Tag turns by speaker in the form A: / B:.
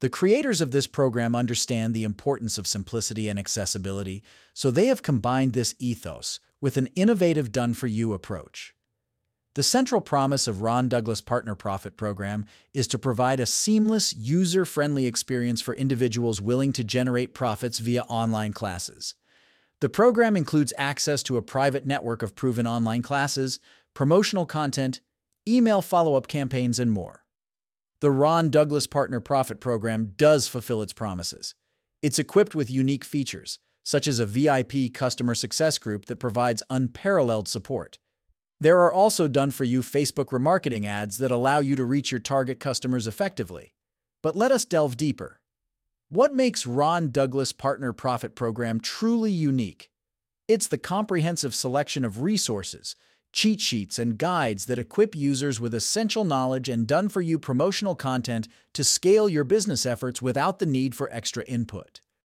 A: The creators of this program understand the importance of simplicity and accessibility, so they have combined this ethos with an innovative done-for-you approach. The central promise of Ron Douglas Partner Profit Program is to provide a seamless, user-friendly experience for individuals willing to generate profits via online classes. The program includes access to a private network of proven online classes, promotional content, email follow-up campaigns, and more. The Ron Douglas Partner Profit Program does fulfill its promises. It's equipped with unique features, such as a VIP customer success group that provides unparalleled support. There are also done-for-you Facebook remarketing ads that allow you to reach your target customers effectively. But let us delve deeper. What makes Ron Douglas Partner Profit Program truly unique? It's the comprehensive selection of resources, cheat sheets, and guides that equip users with essential knowledge and done-for-you promotional content to scale your business efforts without the need for extra input.